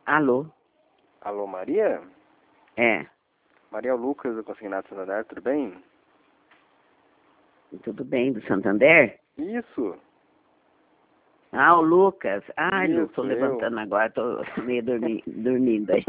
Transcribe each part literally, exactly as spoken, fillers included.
Alô? Alô, Maria? É, Maria é o Lucas do Consignado Santander, tudo bem? tudo bem, do Santander? Isso, Ah, o Lucas. Ai, Lu, tô isso, eu. levantando agora, tô meio dormi dormindo aí.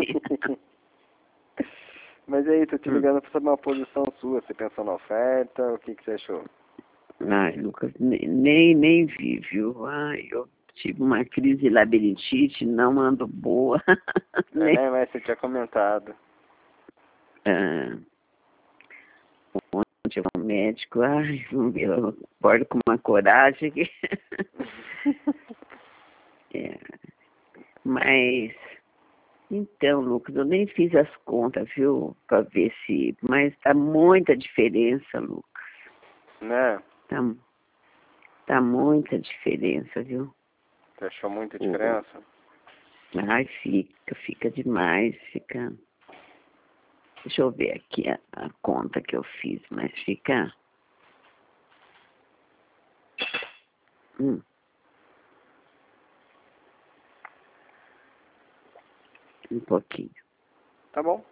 Mas aí, tô te Hum. ligando pra saber uma posição sua. Você pensou na oferta? O que, que você achou? Ai, Lucas, ne- nem, nem vi, viu? Ai, eu tive uma crise de labirintite, não ando boa. É, Nem, né? Mas você tinha comentado. ah, ontem eu fui ao médico, ai, vamos ver, eu acordo com uma coragem. que- É, mas, então, Lucas, eu nem fiz as contas, viu, para ver se... Mas tá muita diferença, Lucas. Né? Tá, tá muita diferença, viu? Você achou muita O, diferença? ai, fica, fica demais, fica... Deixa eu ver aqui a, a conta que eu fiz, mas fica... Hum, um pouquinho. Tá bom.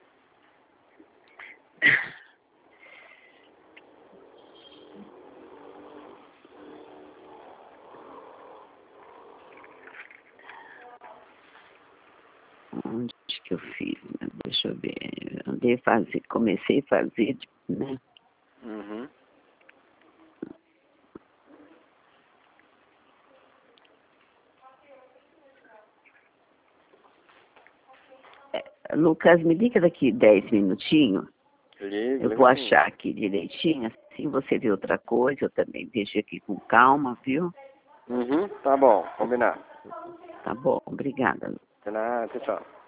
Onde que eu fiz, né? Deixa eu ver. Eu andei fazer, comecei a fazer, né? Uhum. É, Lucas, me liga daqui dez minutinhos. Liga, Eu vou liga sim. achar aqui direitinho. Assim você vê outra coisa, eu também vejo aqui com calma, viu? Uhum, tá bom, combinado. Tá bom, obrigada. De nada, tchau.